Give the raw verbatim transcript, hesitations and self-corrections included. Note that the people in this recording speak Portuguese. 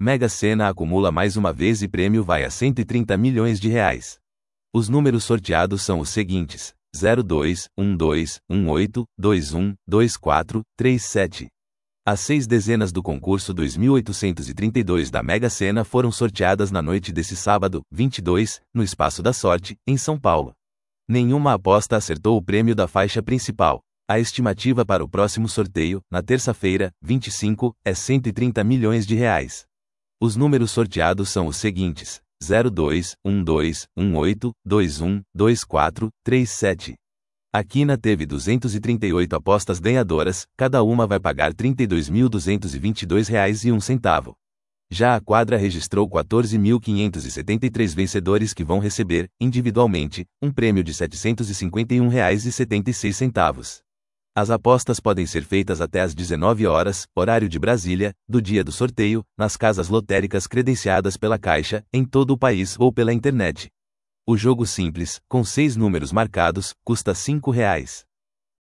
Mega Sena acumula mais uma vez e prêmio vai a cento e trinta milhões de reais. Os números sorteados são os seguintes: zero dois, um dois, um oito, dois um, dois quatro, três sete. As seis dezenas do concurso dois mil oitocentos e trinta e dois da Mega Sena foram sorteadas na noite desse sábado, vinte e dois, no Espaço da Sorte, em São Paulo. Nenhuma aposta acertou o prêmio da faixa principal. A estimativa para o próximo sorteio, na terça-feira, vinte e cinco, é cento e trinta milhões de reais. Os números sorteados são os seguintes: zero dois, um dois, um oito, dois um, dois quatro, três sete. A quina teve duzentas e trinta e oito apostas ganhadoras, cada uma vai pagar trinta e dois mil duzentos e vinte e dois reais e um centavo. Já a quadra registrou quatorze mil quinhentos e setenta e três vencedores que vão receber, individualmente, um prêmio de setecentos e cinquenta e um reais e setenta e seis centavos. As apostas podem ser feitas até às dezenove horas, horário de Brasília, do dia do sorteio, nas casas lotéricas credenciadas pela Caixa, em todo o país ou pela internet. O jogo simples, com seis números marcados, custa cinco reais.